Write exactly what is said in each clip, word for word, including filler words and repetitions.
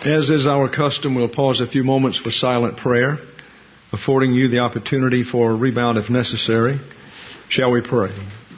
As is our custom, we'll pause a few moments for silent prayer, affording you the opportunity for a rebound if necessary. Shall we pray?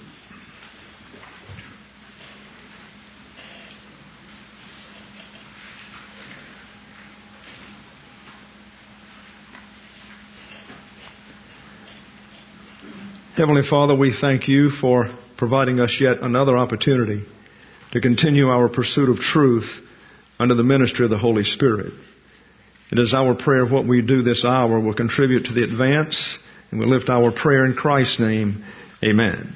Heavenly Father, we thank you for providing us yet another opportunity to continue our pursuit of truth under the ministry of the Holy Spirit. It is our prayer what we do this hour will contribute to the advance, and we lift our prayer in Christ's name. Amen.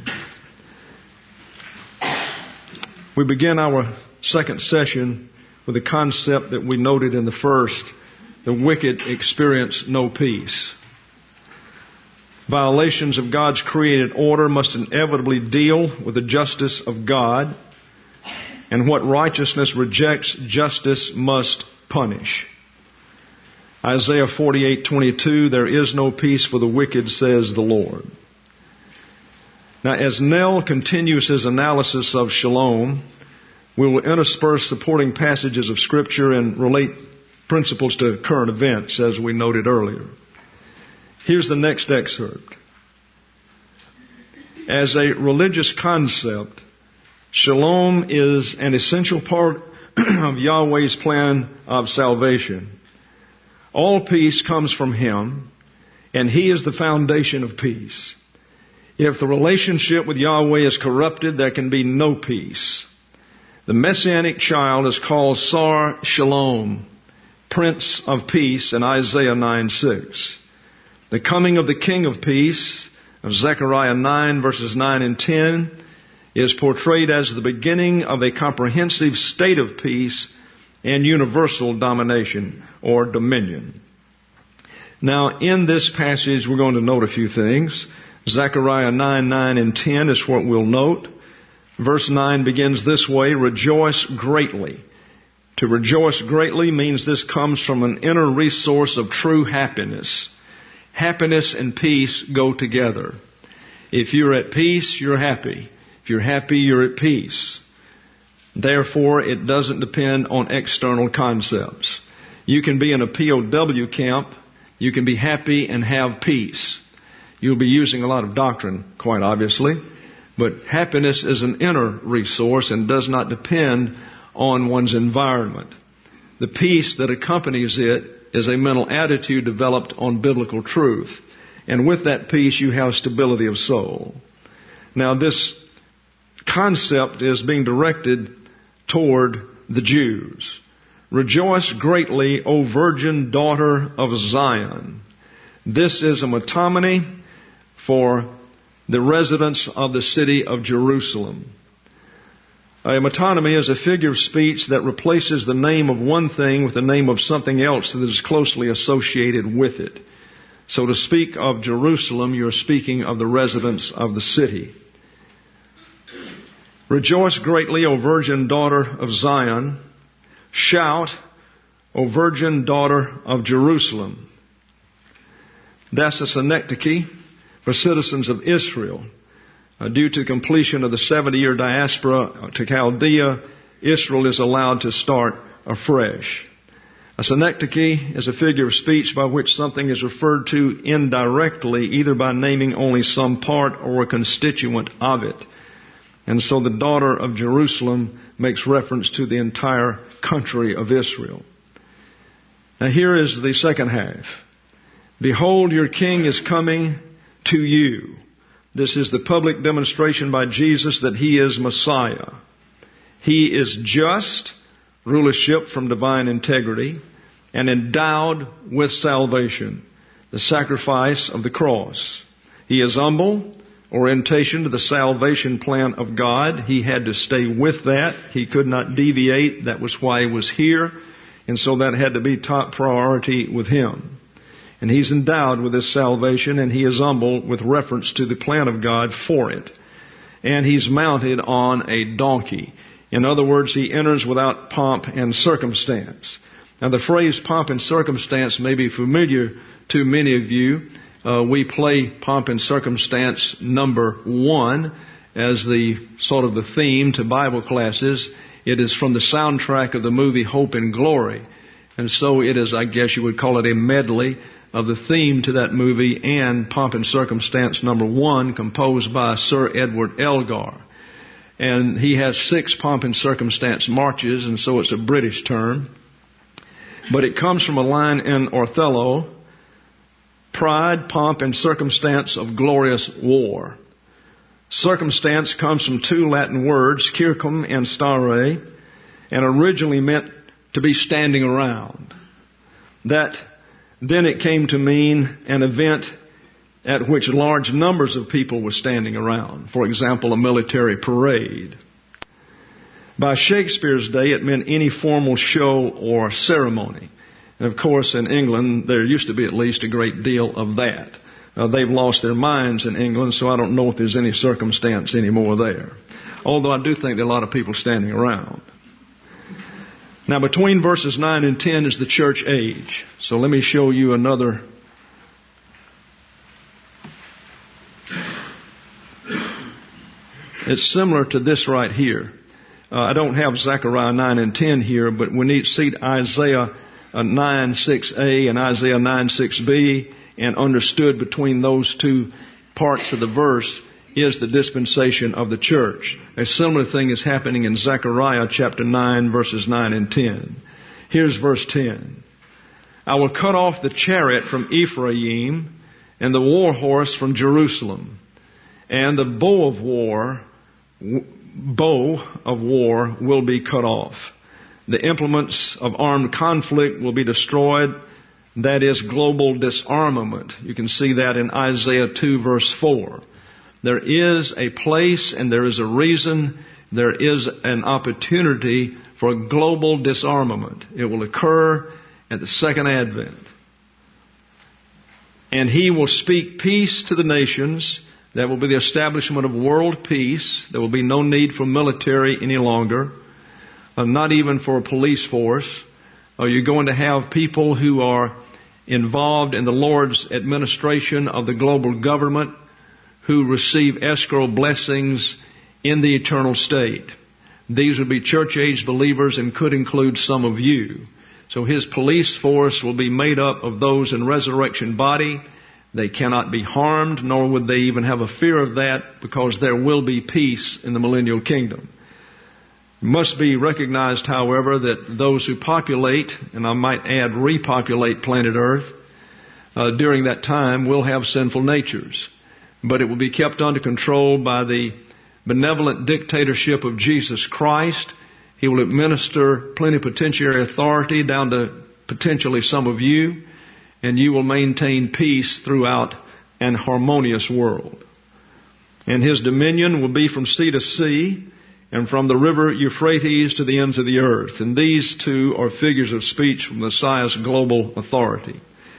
We begin our second session with a concept that we noted in the first: the wicked experience no peace. Violations of God's created order must inevitably deal with the justice of God, and what righteousness rejects, justice must punish. Isaiah forty-eight twenty-two, there is no peace for the wicked, says the Lord. Now, as Nell continues his analysis of shalom, we will intersperse supporting passages of Scripture and relate principles to current events, as we noted earlier. Here's the next excerpt. As a religious concept, shalom is an essential part of Yahweh's plan of salvation. All peace comes from Him, and He is the foundation of peace. If the relationship with Yahweh is corrupted, there can be no peace. The Messianic child is called Sar Shalom, Prince of Peace, in Isaiah nine six. The coming of the King of Peace, of Zechariah nine verses nine and ten, is portrayed as the beginning of a comprehensive state of peace and universal domination or dominion. Now, in this passage, we're going to note a few things. Zechariah nine, nine and ten is what we'll note. Verse nine begins this way: rejoice greatly. To rejoice greatly means this comes from an inner resource of true happiness. Happiness and peace go together. If you're at peace, you're happy. If you're happy, you're at peace. Therefore, it doesn't depend on external concepts. You can be in a P O W camp. You can be happy and have peace. You'll be using a lot of doctrine, quite obviously. But happiness is an inner resource and does not depend on one's environment. The peace that accompanies it is a mental attitude developed on biblical truth. And with that peace, you have stability of soul. Now, this concept is being directed toward the Jews. Rejoice greatly, O virgin daughter of Zion. This is a metonymy for the residents of the city of Jerusalem. A metonymy is a figure of speech that replaces the name of one thing with the name of something else that is closely associated with it. So to speak of Jerusalem, you're speaking of the residents of the city. Rejoice greatly, O virgin daughter of Zion. Shout, O virgin daughter of Jerusalem. That's a synecdoche for citizens of Israel. Uh, due to the completion of the seventy-year diaspora to Chaldea, Israel is allowed to start afresh. A synecdoche is a figure of speech by which something is referred to indirectly, either by naming only some part or a constituent of it. And so the daughter of Jerusalem makes reference to the entire country of Israel. Now here is the second half. Behold, your king is coming to you. This is the public demonstration by Jesus that He is Messiah. He is just, rulership from divine integrity, and endowed with salvation, the sacrifice of the cross. He is humble, orientation to the salvation plan of God. He had to stay with that. He could not deviate. That was why He was here. And so that had to be top priority with Him. And He's endowed with this salvation, and He is humble with reference to the plan of God for it. And He's mounted on a donkey. In other words, He enters without pomp and circumstance. Now, the phrase pomp and circumstance may be familiar to many of you. Uh, we play pomp and circumstance number one as the sort of the theme to Bible classes. It is from the soundtrack of the movie Hope and Glory. And so it is, I guess you would call it a medley of the theme to that movie and Pomp and Circumstance number one, composed by Sir Edward Elgar. And he has six Pomp and Circumstance marches, and so it's a British term. But it comes from a line in Othello: pride, pomp, and circumstance of glorious war. Circumstance comes from two Latin words, circum and stare, and originally meant to be standing around. That then it came to mean an event at which large numbers of people were standing around. For example, a military parade. By Shakespeare's day, it meant any formal show or ceremony. And of course, in England, there used to be at least a great deal of that. Uh, they've lost their minds in England, so I don't know if there's any circumstance anymore there. Although I do think there are a lot of people standing around. Now, between verses nine and ten is the church age. So let me show you another. It's similar to this right here. Uh, I don't have Zechariah nine and ten here, but we need to see Isaiah uh, nine six a and Isaiah nine six b, and understood between those two parts of the verse is the dispensation of the church. A similar thing is happening in Zechariah chapter nine, verses nine and ten. Here's verse ten. I will cut off the chariot from Ephraim and the war horse from Jerusalem, and the bow of war, bow of war will be cut off. The implements of armed conflict will be destroyed. That is global disarmament. You can see that in Isaiah two, verse four. There is a place and there is a reason, there is an opportunity for global disarmament. It will occur at the second advent. And he will speak peace to the nations. That will be the establishment of world peace. There will be no need for military any longer, uh, not even for a police force. Uh, you're going to have people who are involved in the Lord's administration of the global government, who receive escrow blessings in the eternal state. These would be church-age believers and could include some of you. So his police force will be made up of those in resurrection body. They cannot be harmed, nor would they even have a fear of that, because there will be peace in the millennial kingdom. It must be recognized, however, that those who populate, and I might add repopulate planet Earth, uh, during that time will have sinful natures. But it will be kept under control by the benevolent dictatorship of Jesus Christ. He will administer plenipotentiary authority down to potentially some of you, and you will maintain peace throughout an harmonious world. And his dominion will be from sea to sea, and from the river Euphrates to the ends of the earth. And these two are figures of speech from Messiah's global authority.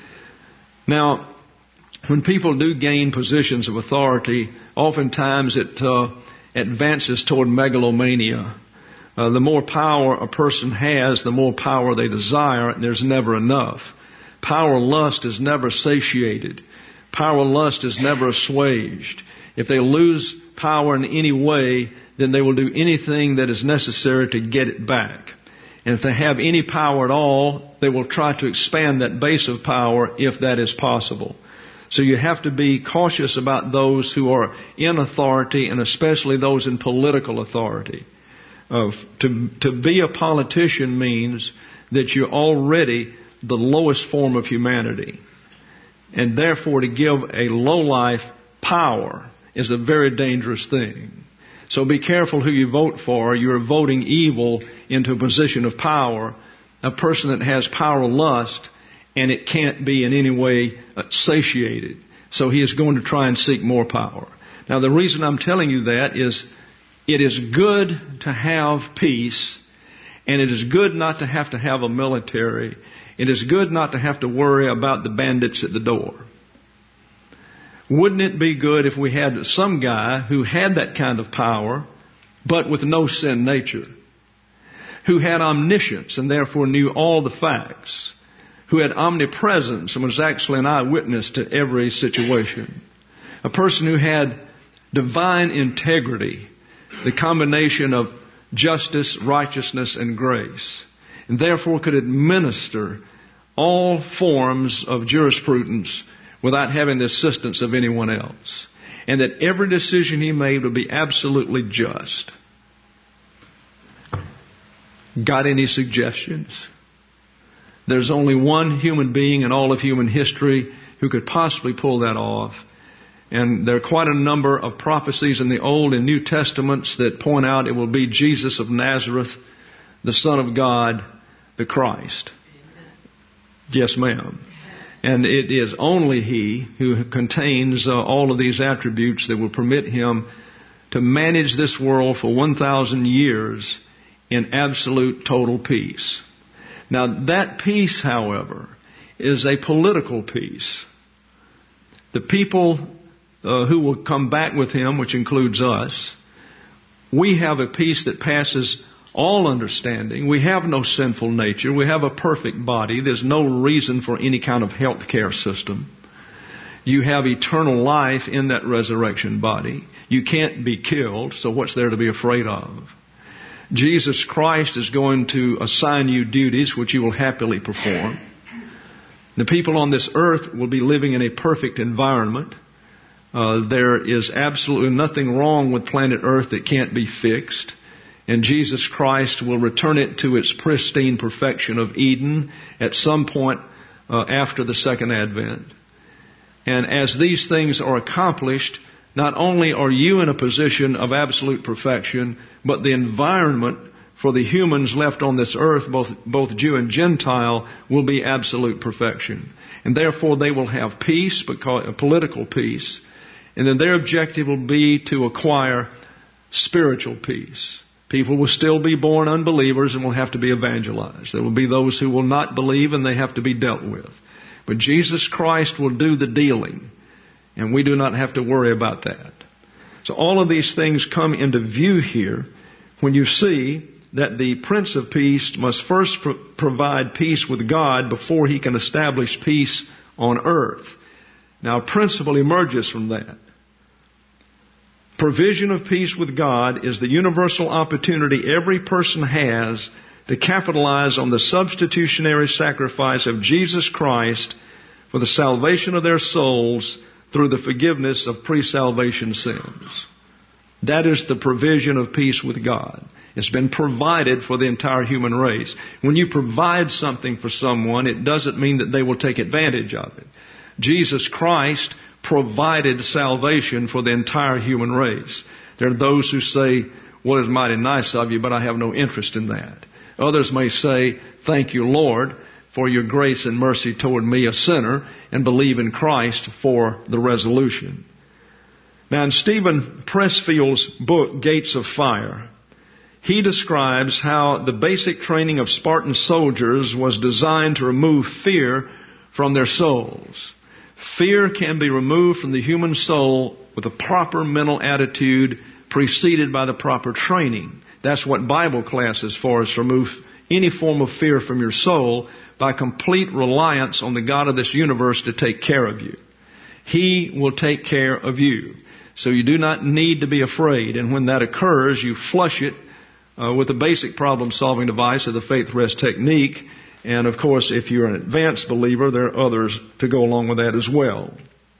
Now, when people do gain positions of authority, oftentimes it uh, advances toward megalomania. Uh, the more power a person has, the more power they desire, and there's never enough. Power lust is never satiated. Power lust is never assuaged. If they lose power in any way, then they will do anything that is necessary to get it back. And if they have any power at all, they will try to expand that base of power if that is possible. So you have to be cautious about those who are in authority, and especially those in political authority. Uh, to, to be a politician means that you're already the lowest form of humanity. And therefore to give a lowlife power is a very dangerous thing. So be careful who you vote for. You're voting evil into a position of power. A person that has power lust, and it can't be in any way satiated. So he is going to try and seek more power. Now the reason I'm telling you that is it is good to have peace, and it is good not to have to have a military. It is good not to have to worry about the bandits at the door. Wouldn't it be good if we had some guy who had that kind of power, but with no sin nature, who had omniscience and therefore knew all the facts, who had omnipresence and was actually an eyewitness to every situation, a person who had divine integrity, the combination of justice, righteousness, and grace. and therefore could administer all forms of jurisprudence without having the assistance of anyone else. And that every decision he made would be absolutely just. Got any suggestions? There's only one human being in all of human history who could possibly pull that off. And there are quite a number of prophecies in the Old and New Testaments that point out it will be Jesus of Nazareth, the Son of God, the Christ. Yes, ma'am. And it is only He who contains uh, all of these attributes that will permit Him to manage this world for one thousand years in absolute total peace. Now that peace, however, is a political peace. The people uh, who will come back with Him, which includes us, we have a peace that passes all understanding. We have no sinful nature. We have a perfect body. There's no reason for any kind of health care system. You have eternal life in that resurrection body. You can't be killed, so what's there to be afraid of? Jesus Christ is going to assign you duties which you will happily perform. The people on this earth will be living in a perfect environment. Uh, there is absolutely nothing wrong with planet Earth that can't be fixed. And Jesus Christ will return it to its pristine perfection of Eden at some point uh, after the second advent. And as these things are accomplished, not only are you in a position of absolute perfection, but the environment for the humans left on this earth, both, both Jew and Gentile, will be absolute perfection. And therefore they will have peace, because, political peace. And then their objective will be to acquire spiritual peace. People will still be born unbelievers and will have to be evangelized. There will be those who will not believe and they have to be dealt with. But Jesus Christ will do the dealing. And we do not have to worry about that. So all of these things come into view here when you see that the Prince of Peace must first pro- provide peace with God before He can establish peace on earth. Now a principle emerges from that. Provision of peace with God is the universal opportunity every person has to capitalize on the substitutionary sacrifice of Jesus Christ for the salvation of their souls through the forgiveness of pre-salvation sins. That is the provision of peace with God. It's been provided for the entire human race. When you provide something for someone, it doesn't mean that they will take advantage of it. Jesus Christ provided salvation for the entire human race. There are those who say, well, it's mighty nice of you, but I have no interest in that. Others may say, thank you, Lord, for your grace and mercy toward me, a sinner, and believe in Christ for the resolution. Now, in Stephen Pressfield's book, Gates of Fire, he describes how the basic training of Spartan soldiers was designed to remove fear from their souls. Fear can be removed from the human soul with a proper mental attitude preceded by the proper training. That's what Bible class is for, is to remove any form of fear from your soul by complete reliance on the God of this universe to take care of you. He will take care of you. So you do not need to be afraid. And when that occurs, you flush it uh, with the basic problem-solving device of the faith rest technique. And of course, if you're an advanced believer, there are others to go along with that as well.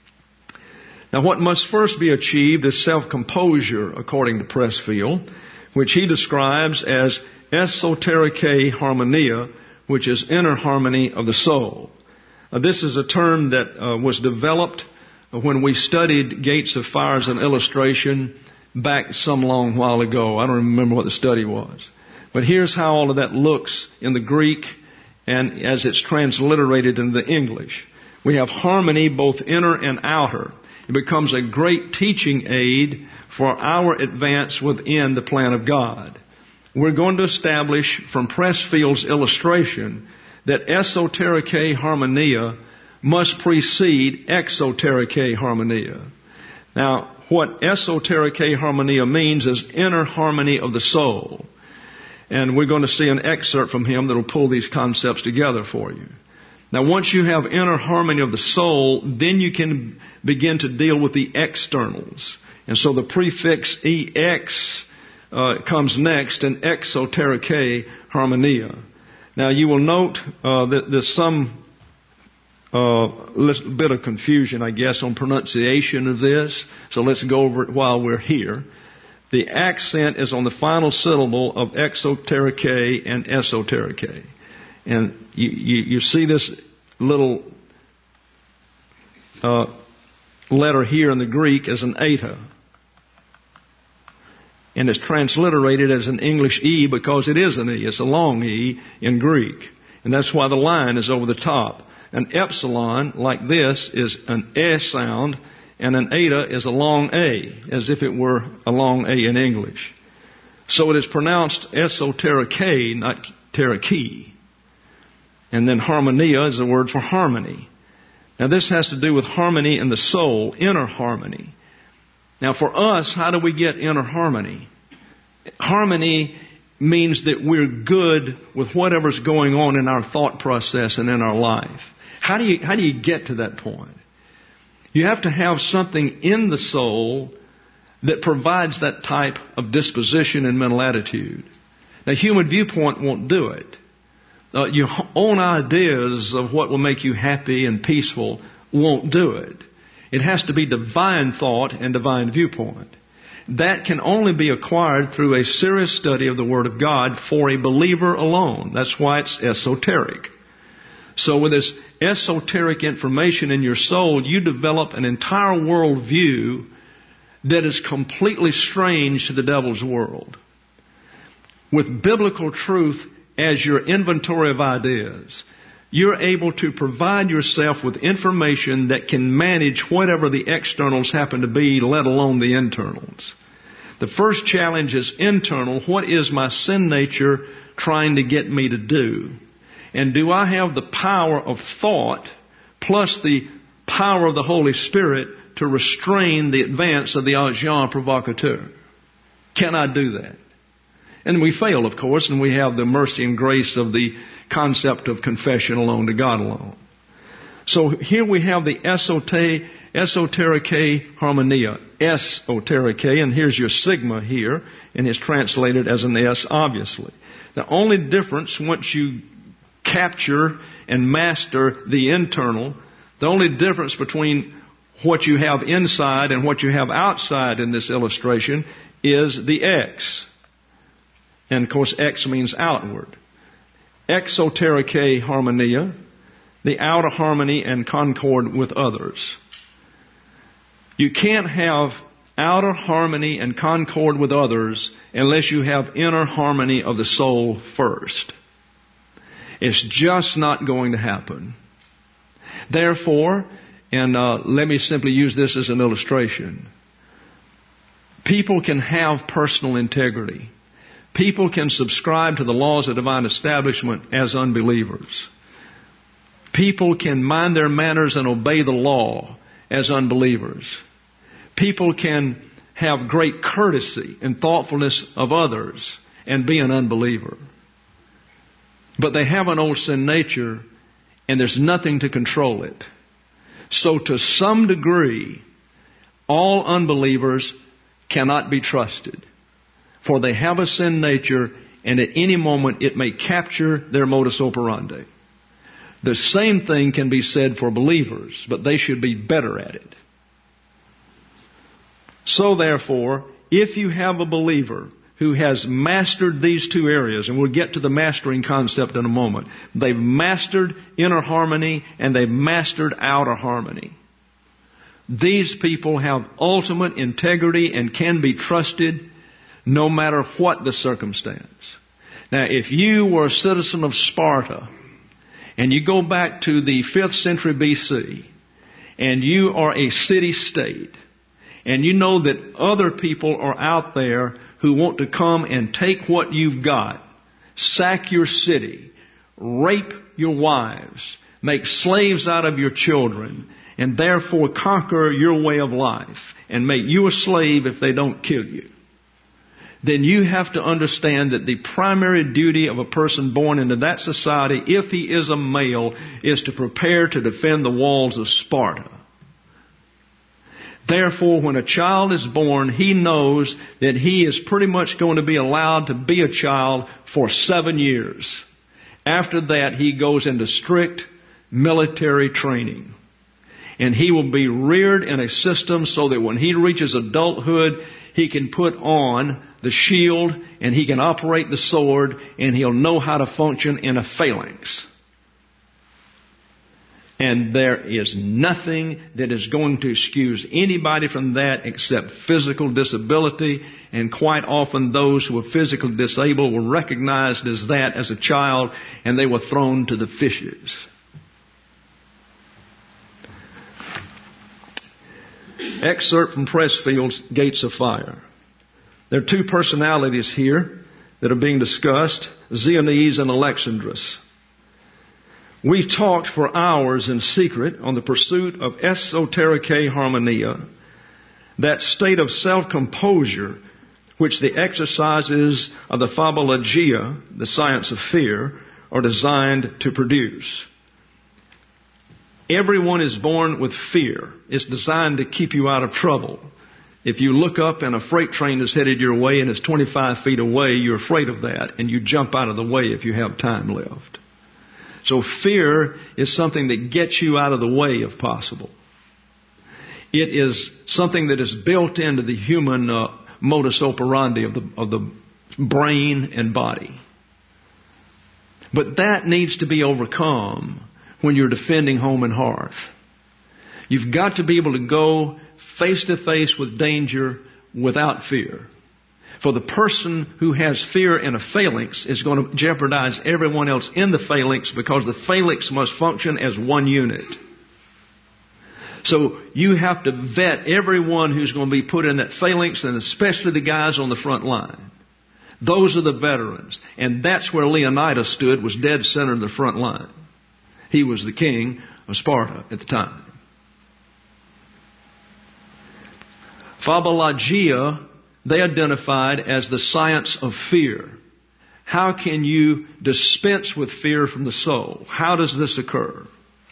Now, what must first be achieved is self-composure, according to Pressfield, which he describes as esoterike harmonia, which is inner harmony of the soul. Uh, this is a term that uh, was developed when we studied Gates of Fire as an illustration back some long while ago. I don't remember what the study was. But here's how all of that looks in the Greek and as it's transliterated into the English. We have harmony both inner and outer. It becomes a great teaching aid for our advance within the plan of God. We're going to establish from Pressfield's illustration that esoterike harmonia must precede exoterike harmonia. Now, what esoterike harmonia means is inner harmony of the soul. And we're going to see an excerpt from him that will pull these concepts together for you. Now, once you have inner harmony of the soul, then you can begin to deal with the externals. And so the prefix ex uh, comes next in exoterike harmonia. Now you will note uh, that there's some uh, little bit of confusion, I guess, on pronunciation of this. So let's go over it while we're here. The accent is on the final syllable of exoterike and esoterike. And you, you, you see this little uh, letter here in the Greek as an eta. And it's transliterated as an English E because it is an E. It's a long E in Greek. And that's why the line is over the top. An epsilon, like this, is an E sound, and an eta is a long A, as if it were a long A in English. So it is pronounced esoterike, not teriki. And then harmonia is the word for harmony. Now this has to do with harmony in the soul, inner harmony. Now for us, how do we get inner harmony? Harmony means that we're good with whatever's going on in our thought process and in our life. How do you, how do you get to that point? You have to have something in the soul that provides that type of disposition and mental attitude. Now human viewpoint won't do it. Uh, your own ideas of what will make you happy and peaceful won't do it. It has to be divine thought and divine viewpoint. That can only be acquired through a serious study of the Word of God for a believer alone. That's why it's esoteric. So with this esoteric information in your soul, you develop an entire worldview that is completely strange to the devil's world. With biblical truth as your inventory of ideas, you're able to provide yourself with information that can manage whatever the externals happen to be, let alone the internals. The first challenge is internal. What is my sin nature trying to get me to do? And do I have the power of thought plus the power of the Holy Spirit to restrain the advance of the agent provocateur? Can I do that? And we fail, of course, and we have the mercy and grace of the concept of confession alone to God alone. So here we have the esote, esoterike harmonia, esoterike, and here's your sigma here, and it's translated as an S, obviously. The only difference once you capture and master the internal, the only difference between what you have inside and what you have outside in this illustration is the X. And of course, X means outward. Exoterike harmonia, the outer harmony and concord with others. You can't have outer harmony and concord with others unless you have inner harmony of the soul first. It's just not going to happen. Therefore, and uh, let me simply use this as an illustration. People can have personal integrity. People can subscribe to the laws of divine establishment as unbelievers. People can mind their manners and obey the law as unbelievers. People can have great courtesy and thoughtfulness of others and be an unbeliever. But they have an old sin nature and there's nothing to control it. So to some degree, all unbelievers cannot be trusted. For they have a sin nature, and at any moment it may capture their modus operandi. The same thing can be said for believers, but they should be better at it. So therefore, if you have a believer who has mastered these two areas, and we'll get to the mastering concept in a moment, they've mastered inner harmony and they've mastered outer harmony. These people have ultimate integrity and can be trusted no matter what the circumstance. Now, if you were a citizen of Sparta, and you go back to the fifth century B C, and you are a city-state, and you know that other people are out there who want to come and take what you've got, sack your city, rape your wives, make slaves out of your children, and therefore conquer your way of life, and make you a slave if they don't kill you, then you have to understand that the primary duty of a person born into that society, if he is a male, is to prepare to defend the walls of Sparta. Therefore, when a child is born, he knows that he is pretty much going to be allowed to be a child for seven years. After that, he goes into strict military training. And he will be reared in a system so that when he reaches adulthood, he can put on the shield and he can operate the sword and he'll know how to function in a phalanx. And there is nothing that is going to excuse anybody from that except physical disability. And quite often those who are physically disabled were recognized as that as a child and they were thrown to the fishes. Excerpt from Pressfield's Gates of Fire. There are two personalities here that are being discussed, Xenes and Alexandrus. We talked for hours in secret on the pursuit of esotericae harmonia, that state of self-composure which the exercises of the phobologia, the science of fear, are designed to produce. Everyone is born with fear. It's designed to keep you out of trouble. If you look up and a freight train is headed your way and it's twenty-five feet away, you're afraid of that and you jump out of the way if you have time left. So fear is something that gets you out of the way if possible. It is something that is built into the human uh, modus operandi of the, of the brain and body. But that needs to be overcome when you're defending home and hearth. You've got to be able to go face to face with danger without fear. For the person who has fear in a phalanx is going to jeopardize everyone else in the phalanx because the phalanx must function as one unit. So you have to vet everyone who's going to be put in that phalanx, and especially the guys on the front line. Those are the veterans. And that's where Leonidas stood, was dead center in the front line. He was the king of Sparta at the time. Phobologia, they identified as the science of fear. How can you dispense with fear from the soul? How does this occur?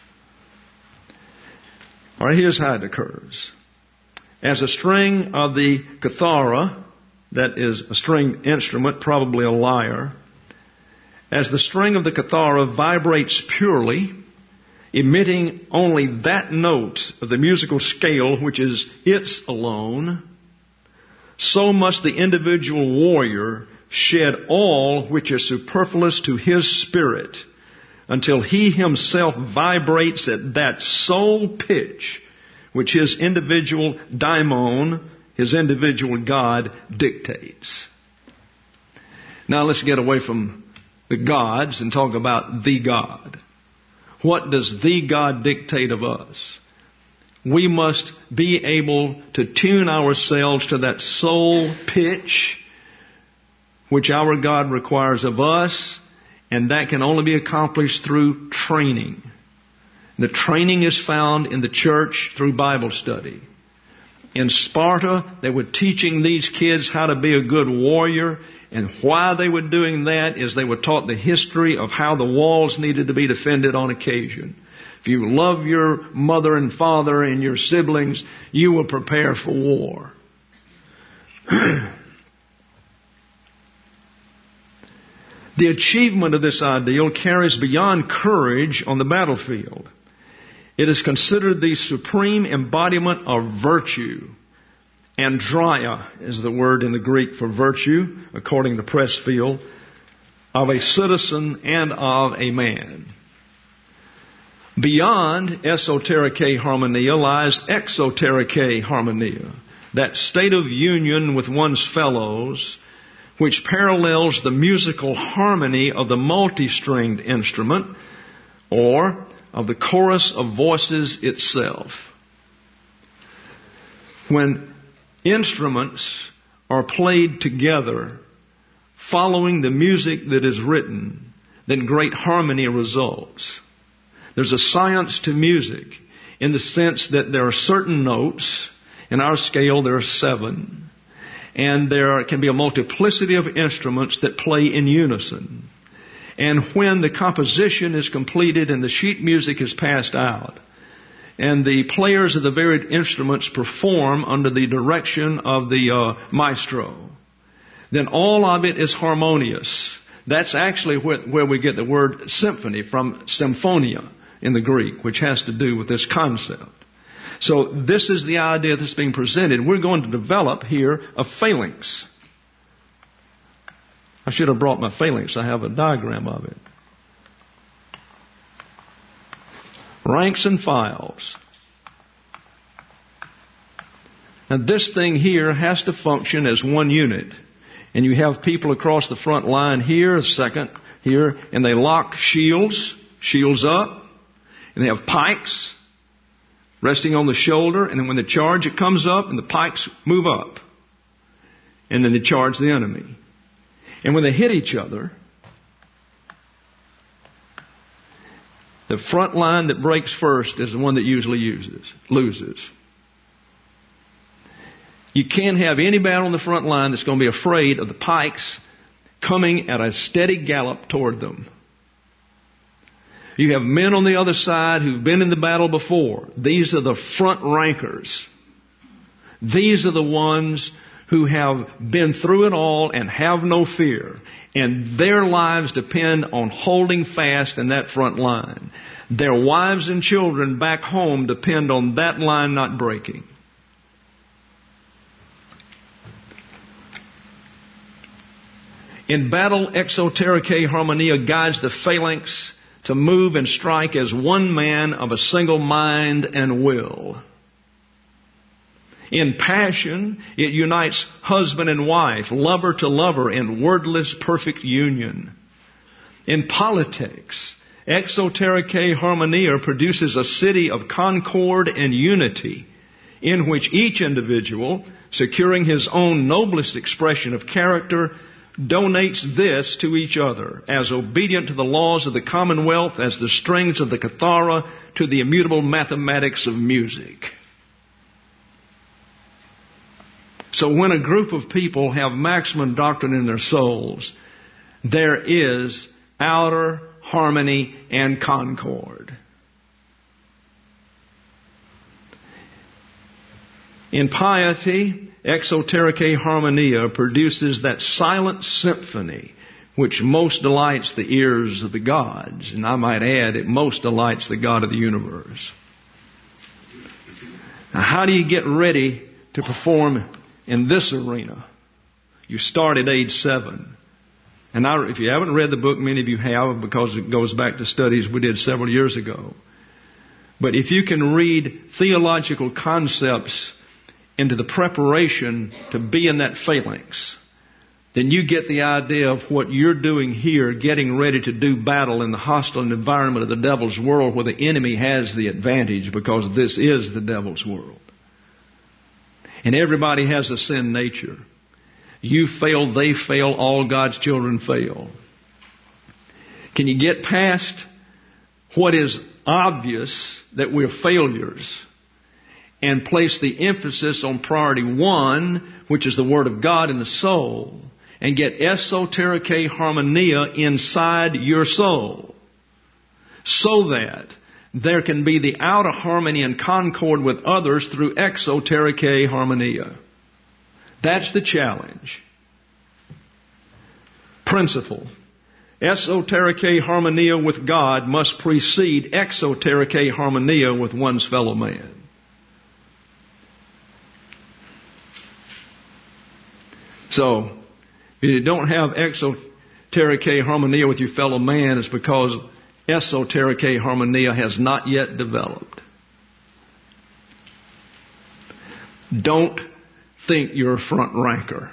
All right, here's how it occurs. As a string of the kithara, that is a string instrument, probably a lyre, as the string of the kithara vibrates purely, emitting only that note of the musical scale which is its alone, so must the individual warrior shed all which is superfluous to his spirit until he himself vibrates at that sole pitch which his individual daimon, his individual God, dictates. Now let's get away from the gods and talk about the God. What does the God dictate of us? We must be able to tune ourselves to that soul pitch which our God requires of us, and that can only be accomplished through training. The training is found in the church through Bible study. In Sparta, they were teaching these kids how to be a good warrior, and why they were doing that is they were taught the history of how the walls needed to be defended on occasion. If you love your mother and father and your siblings, you will prepare for war. The achievement of this ideal carries beyond courage on the battlefield. It is considered the supreme embodiment of virtue. Andria is the word in the Greek for virtue, according to Pressfield, of a citizen and of a man. Beyond esotericae harmonia lies exotericae harmonia, that state of union with one's fellows which parallels the musical harmony of the multi-stringed instrument or of the chorus of voices itself. When instruments are played together following the music that is written, then great harmony results. There's a science to music in the sense that there are certain notes. In our scale, there are seven. And there can be a multiplicity of instruments that play in unison. And when the composition is completed and the sheet music is passed out, and the players of the varied instruments perform under the direction of the uh, maestro, then all of it is harmonious. That's actually where, where we get the word symphony from, symphonia in the Greek, which has to do with this concept. So this is the idea that's being presented. We're going to develop here a phalanx. I should have brought my phalanx. I have a diagram of it. Ranks and files. And this thing here has to function as one unit. And you have people across the front line here, a second here, and they lock shields, shields up, and they have pikes resting on the shoulder, and then when they charge, it comes up, and the pikes move up. And then they charge the enemy. And when they hit each other, the front line that breaks first is the one that usually uses, loses. You can't have any battle on the front line that's going to be afraid of the pikes coming at a steady gallop toward them. You have men on the other side who've been in the battle before. These are the front rankers. These are the ones who have been through it all and have no fear. And their lives depend on holding fast in that front line. Their wives and children back home depend on that line not breaking. In battle, exotericae harmonia guides the phalanx to move and strike as one man of a single mind and will. In passion, it unites husband and wife, lover to lover in wordless perfect union. In politics, exotericae harmonia produces a city of concord and unity in which each individual, securing his own noblest expression of character, donates this to each other, as obedient to the laws of the commonwealth as the strings of the kithara to the immutable mathematics of music. So when a group of people have maximum doctrine in their souls, there is outer harmony and concord. In piety, exotericae harmonia produces that silent symphony which most delights the ears of the gods. And I might add, it most delights the God of the universe. Now, how do you get ready to perform in this arena? You start at age seven. And I, if you haven't read the book, many of you have, because it goes back to studies we did several years ago. But if you can read theological concepts into the preparation to be in that phalanx, then you get the idea of what you're doing here, getting ready to do battle in the hostile environment of the devil's world, where the enemy has the advantage, because this is the devil's world. And everybody has a sin nature. You fail, they fail, all God's children fail. Can you get past what is obvious, that we're failures, and place the emphasis on priority one, which is the Word of God in the soul, and get esotericae harmonia inside your soul, so that there can be the outer harmony and concord with others through exotericae harmonia. That's the challenge. Principle. Esotericae harmonia with God must precede exotericae harmonia with one's fellow man. So, if you don't have exotericae harmonia with your fellow man, it's because esotericae harmonia has not yet developed. Don't think you're a front ranker.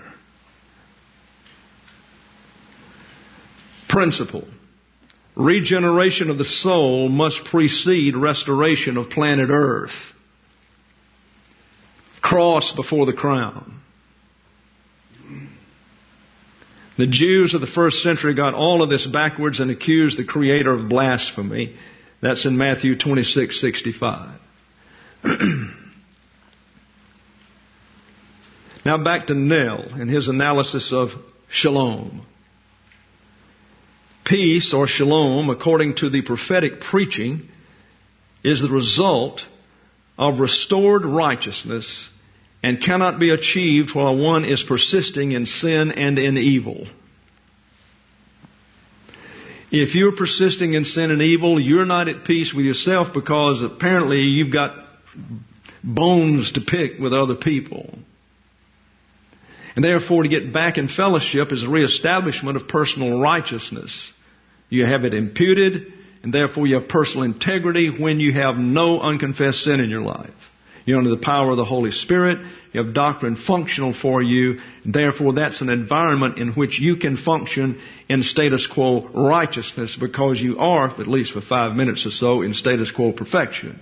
Principle. Regeneration of the soul must precede restoration of planet Earth. Cross before the crown. The Jews of the first century got all of this backwards and accused the Creator of blasphemy. That's in Matthew twenty-six sixty-five. Now back to Nell and his analysis of shalom. Peace, or shalom, according to the prophetic preaching, is the result of restored righteousness and cannot be achieved while one is persisting in sin and in evil. If you're persisting in sin and evil, you're not at peace with yourself because apparently you've got bones to pick with other people. And therefore, to get back in fellowship is a reestablishment of personal righteousness. You have it imputed, and therefore you have personal integrity when you have no unconfessed sin in your life. You're under the power of the Holy Spirit. You have doctrine functional for you. And therefore, that's an environment in which you can function in status quo righteousness because you are, at least for five minutes or so, in status quo perfection.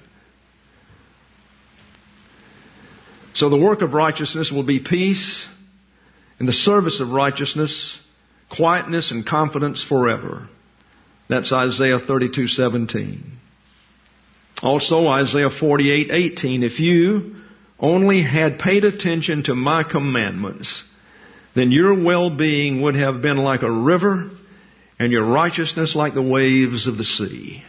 So the work of righteousness will be peace. In the service of righteousness, quietness and confidence forever. That's Isaiah thirty-two seventeen. Also Isaiah forty-eight eighteen. If you only had paid attention to my commandments, then your well-being would have been like a river and your righteousness like the waves of the sea.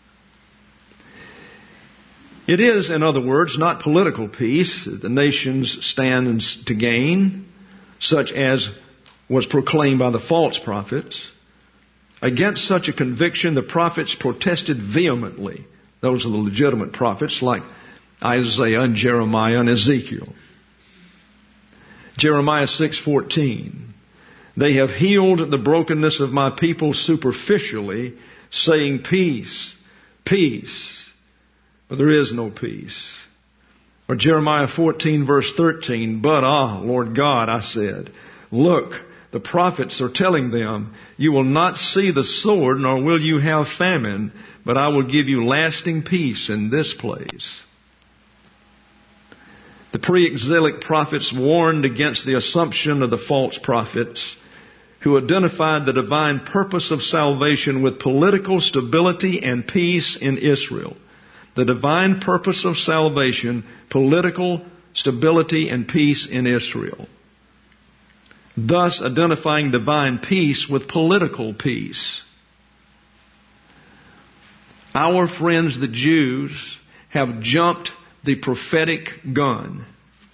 It is, in other words, not political peace that the nations stand to gain, such as was proclaimed by the false prophets. Against such a conviction, the prophets protested vehemently. Those are the legitimate prophets like Isaiah and Jeremiah and Ezekiel. Jeremiah six fourteen. They have healed the brokenness of my people superficially, saying peace, peace. But there is no peace. Or Jeremiah fourteen verse thirteen, but ah, Lord God, I said, look, the prophets are telling them, you will not see the sword, nor will you have famine, but I will give you lasting peace in this place. The pre-exilic prophets warned against the assumption of the false prophets who identified the divine purpose of salvation with political stability and peace in Israel. The divine purpose of salvation, political stability and peace in Israel. Thus identifying divine peace with political peace. Our friends the Jews have jumped the prophetic gun.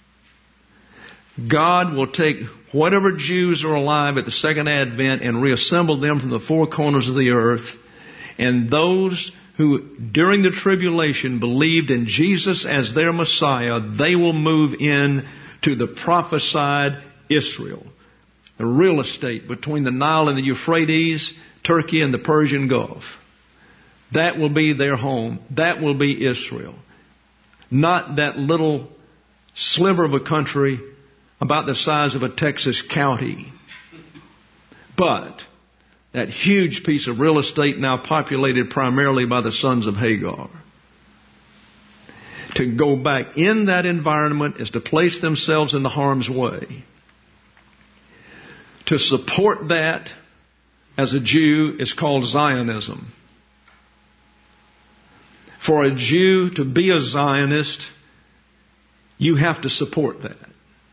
God will take whatever Jews are alive at the second advent and reassemble them from the four corners of the earth. And those who during the tribulation believed in Jesus as their Messiah, they will move in to the prophesied Israel. The real estate between the Nile and the Euphrates, Turkey and the Persian Gulf. That will be their home. That will be Israel. Not that little sliver of a country about the size of a Texas county. But that huge piece of real estate now populated primarily by the sons of Hagar. To go back in that environment is to place themselves in the harm's way. To support that as a Jew is called Zionism. For a Jew to be a Zionist, you have to support that.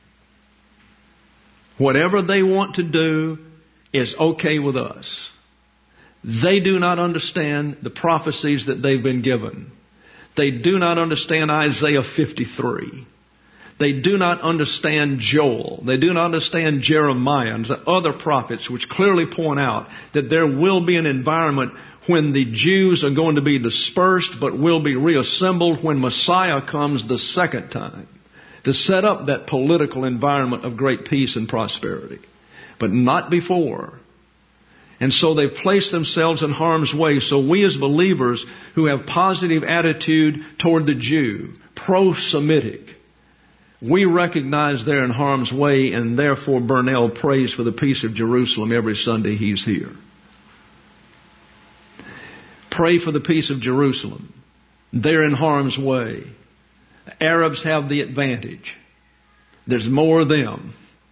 Whatever they want to do is okay with us. They do not understand the prophecies that they've been given. They do not understand Isaiah fifty-three. They do not understand Joel. They do not understand Jeremiah and the other prophets which clearly point out that there will be an environment when the Jews are going to be dispersed but will be reassembled when Messiah comes the second time to set up that political environment of great peace and prosperity. But not before. And so they've placed themselves in harm's way. So we as believers who have positive attitude toward the Jew, pro-Semitic, we recognize they're in harm's way, and therefore Burnell prays for the peace of Jerusalem every Sunday he's here. Pray for the peace of Jerusalem. They're in harm's way. The Arabs have the advantage. There's more of them.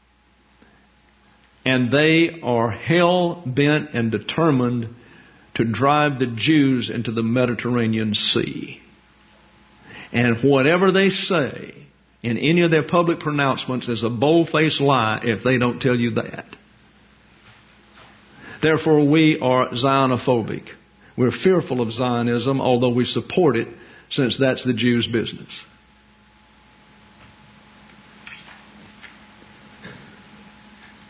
And they are hell-bent and determined to drive the Jews into the Mediterranean Sea. And whatever they say in any of their public pronouncements is a bold-faced lie if they don't tell you that. Therefore, we are Zionophobic. We're fearful of Zionism, although we support it since that's the Jews' business.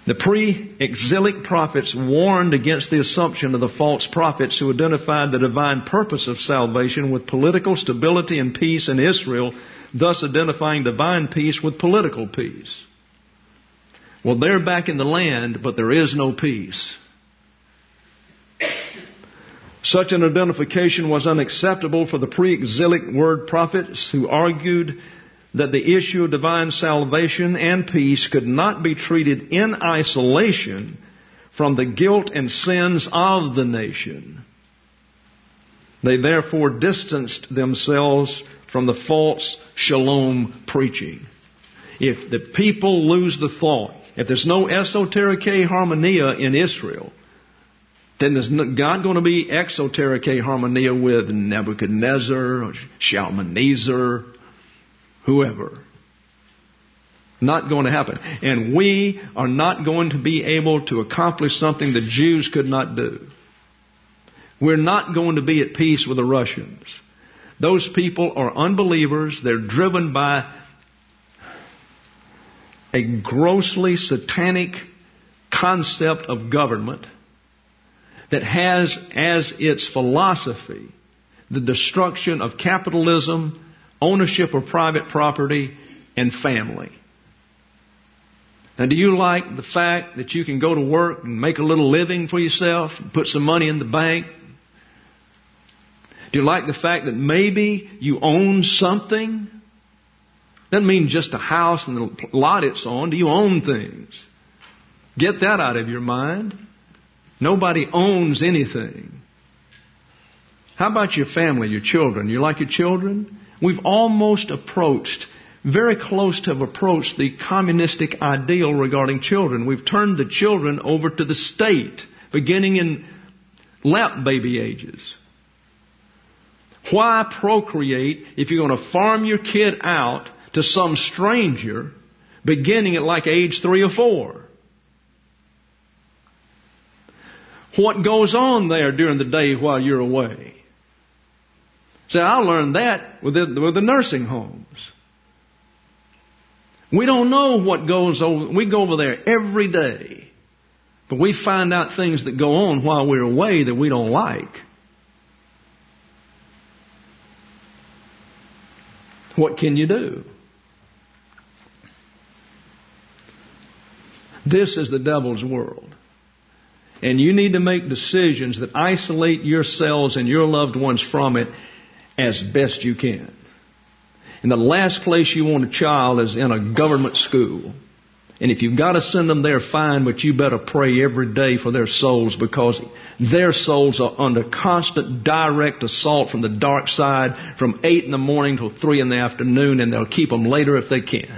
The pre-exilic prophets warned against the assumption of the false prophets who identified the divine purpose of salvation with political stability and peace in Israel, thus identifying divine peace with political peace. Well, they're back in the land, but there is no peace. Such an identification was unacceptable for the pre-exilic word prophets who argued that the issue of divine salvation and peace could not be treated in isolation from the guilt and sins of the nation. They therefore distanced themselves from the false shalom preaching. If the people lose the thought, if there's no esoteric harmonia in Israel, then there's not going to be exoteric harmonia with Nebuchadnezzar or Shalmaneser, whoever. Not going to happen. And we are not going to be able to accomplish something the Jews could not do. We're not going to be at peace with the Russians. Those people are unbelievers. They're driven by a grossly satanic concept of government that has as its philosophy the destruction of capitalism, ownership of private property, and family. Now, do you like the fact that you can go to work and make a little living for yourself and put some money in the bank? Do you like the fact that maybe you own something? Doesn't mean just a house and the lot it's on. Do you own things? Get that out of your mind. Nobody owns anything. How about your family, your children? You like your children? We've almost approached, very close to have approached the communistic ideal regarding children. We've turned the children over to the state, beginning in lap baby ages. Why procreate if you're going to farm your kid out to some stranger beginning at like age three or four? What goes on there during the day while you're away? See, I learned that with the, with the nursing homes. We don't know what goes over. We go over there every day. But we find out things that go on while we're away that we don't like. What can you do? This is the devil's world. And you need to make decisions that isolate yourselves and your loved ones from it as best you can. And the last place you want a child is in a government school. And if you've got to send them there, fine, but you better pray every day for their souls, because their souls are under constant direct assault from the dark side from eight in the morning till three in the afternoon, and they'll keep them later if they can.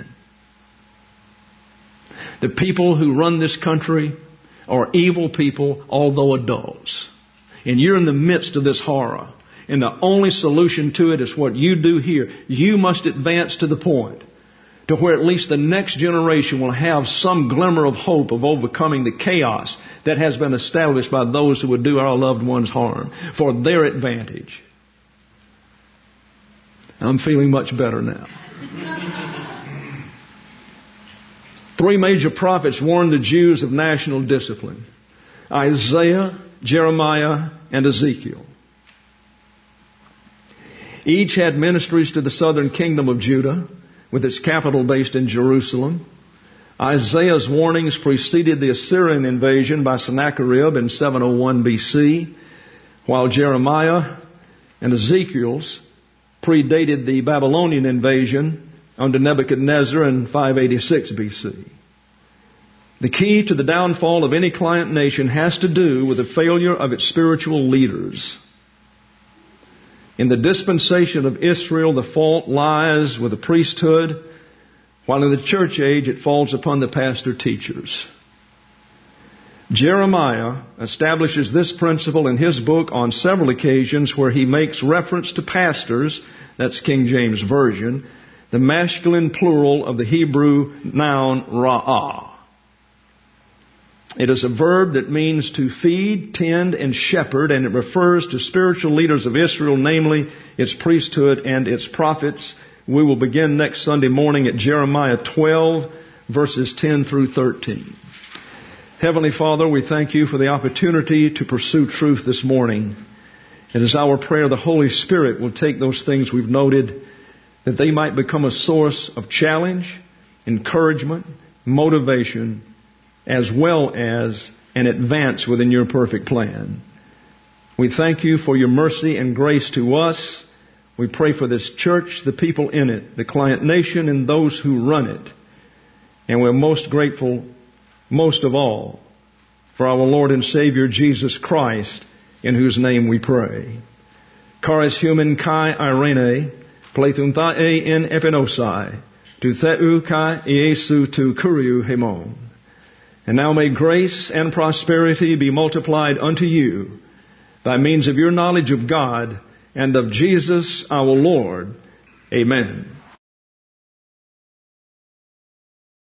The people who run this country are evil people, although adults. And you're in the midst of this horror. And the only solution to it is what you do here. You must advance to the point to where at least the next generation will have some glimmer of hope of overcoming the chaos that has been established by those who would do our loved ones harm for their advantage. I'm feeling much better now. Three major prophets warned the Jews of national discipline: Isaiah, Jeremiah, and Ezekiel. Each had ministries to the southern kingdom of Judah, with its capital based in Jerusalem. Isaiah's warnings preceded the Assyrian invasion by Sennacherib in seven oh one B C, while Jeremiah and Ezekiel's predated the Babylonian invasion under Nebuchadnezzar in five eighty-six B C. The key to the downfall of any client nation has to do with the failure of its spiritual leaders. In the dispensation of Israel, the fault lies with the priesthood, while in the church age it falls upon the pastor-teachers. Jeremiah establishes this principle in his book on several occasions, where he makes reference to pastors, that's King James Version, the masculine plural of the Hebrew noun ra'ah. It is a verb that means to feed, tend, and shepherd, and it refers to spiritual leaders of Israel, namely its priesthood and its prophets. We will begin next Sunday morning at Jeremiah twelve, verses ten through thirteen. Heavenly Father, we thank you for the opportunity to pursue truth this morning. It is our prayer the Holy Spirit will take those things we've noted, that they might become a source of challenge, encouragement, motivation, as well as an advance within your perfect plan. We thank you for your mercy and grace to us. We pray for this church, the people in it, the Client Nation, and those who run it. And we're most grateful, most of all, for our Lord and Savior Jesus Christ, in whose name we pray. Charis human kai irene, plethuntae in epinosai, tu theu kai Iesu tu kuriu hemon. And now may grace and prosperity be multiplied unto you by means of your knowledge of God and of Jesus our Lord. Amen.